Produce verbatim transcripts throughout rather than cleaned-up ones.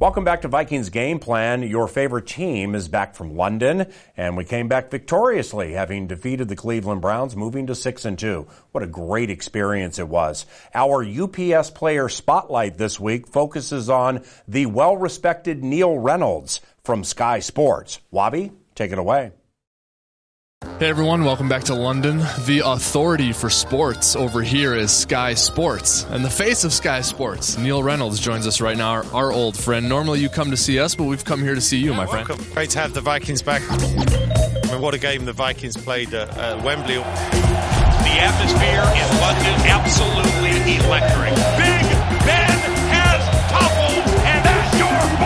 Welcome back to Vikings Game Plan. Your favorite team is back from London, and we came back victoriously, having defeated the Cleveland Browns, moving to six and two. What a great experience it was. Our U P S player spotlight this week focuses on the well-respected Neil Reynolds from Sky Sports. Wabi, take it away. Hey everyone, welcome back to London. The authority for sports over here is Sky Sports. And the face of Sky Sports, Neil Reynolds, joins us right now, our, our old friend. Normally you come to see us, but we've come here to see you, my friend. Welcome. Great to have the Vikings back. I mean, what a game the Vikings played at uh, Wembley. The atmosphere in London, absolutely electric. Big Ben has toppled, and that's your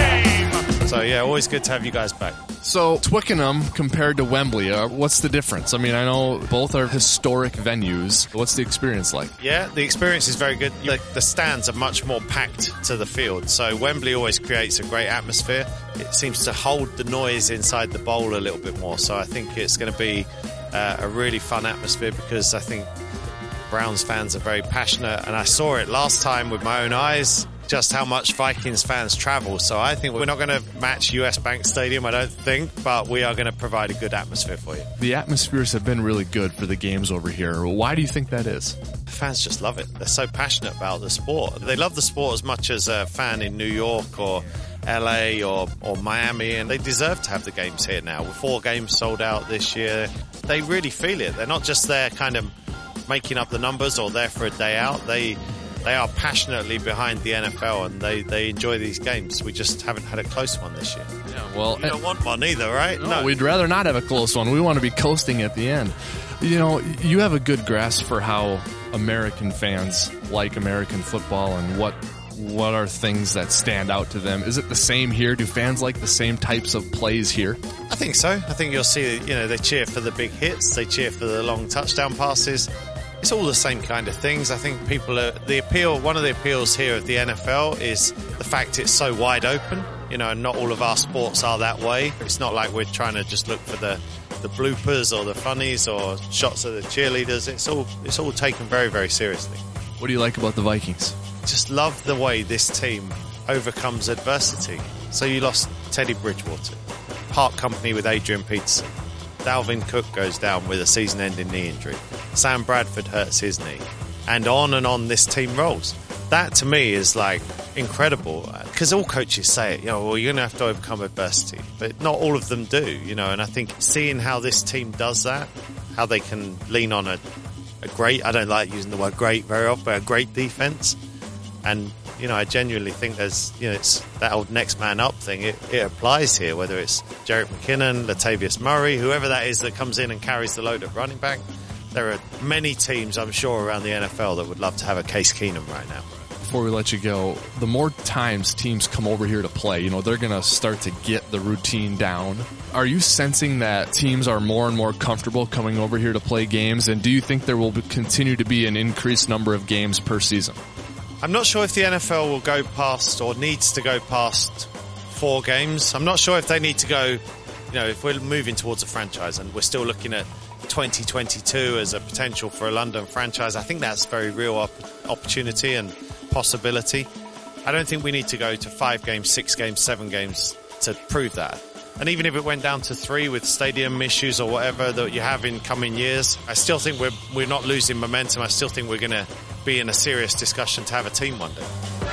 ball game. So yeah, always good to have you guys back. So, Twickenham compared to Wembley, uh, what's the difference? I mean, I know both are historic venues. What's the experience like? Yeah, the experience is very good. The, the stands are much more packed to the field. So, Wembley always creates a great atmosphere. It seems to hold the noise inside the bowl a little bit more. So, I think it's going to be uh, a really fun atmosphere because I think Browns fans are very passionate. And I saw it last time with my own eyes, just how much Vikings fans travel. So I think we're not going to match U S Bank Stadium, I don't think, but we are going to provide a good atmosphere for you. The atmospheres have been really good for the games over here. Why do you think that is? Fans just love it. They're so passionate about the sport. They love the sport as much as a fan in New York or L A or, or Miami, and they deserve to have the games here now. With four games sold out this year, they really feel it. They're not just there kind of making up the numbers or there for a day out. They They are passionately behind the N F L, and they, they enjoy these games. We just haven't had a close one this year. Yeah, well, you don't want one either, right? No, no, we'd rather not have a close one. We want to be coasting at the end. You know, you have a good grasp for how American fans like American football and what what are things that stand out to them. Is it the same here? Do fans like the same types of plays here? I think so. I think you'll see, you know, they cheer for the big hits. They cheer for the long touchdown passes. It's all the same kind of things. I think people are, the appeal, one of the appeals here of the N F L is the fact it's so wide open, you know, and not all of our sports are that way. It's not like we're trying to just look for the, the bloopers or the funnies or shots of the cheerleaders. It's all, it's all taken very, very seriously. What do you like about the Vikings? Just love the way this team overcomes adversity. So you lost Teddy Bridgewater, part company with Adrian Peterson. Dalvin Cook goes down with a season-ending knee injury. Sam Bradford hurts his knee. And on and on this team rolls. That, to me, is, like, incredible. Because all coaches say it, you know, well, you're going to have to overcome adversity. But not all of them do, you know. And I think seeing how this team does that, how they can lean on a, a great, I don't like using the word great very often, but a great defense. And, you know, I genuinely think there's, you know, it's that old next man up thing. It, it applies here, whether it's Jerick McKinnon, Latavius Murray, whoever that is that comes in and carries the load at running back. There are many teams, I'm sure, around the N F L that would love to have a Case Keenum right now. Before we let you go, the more times teams come over here to play, you know, they're going to start to get the routine down. Are you sensing that teams are more and more comfortable coming over here to play games? And do you think there will be, continue to be an increased number of games per season? I'm not sure if the N F L will go past or needs to go past four games. I'm not sure if they need to go, you know, if we're moving towards a franchise and we're still looking at twenty twenty-two as a potential for a London franchise. I think that's a very real op- opportunity and possibility. I don't think we need to go to five games, six games, seven games to prove that. And even if it went down to three with stadium issues or whatever that you have in coming years, I still think we're we're not losing momentum. I still think we're going to be in a serious discussion to have a team one day.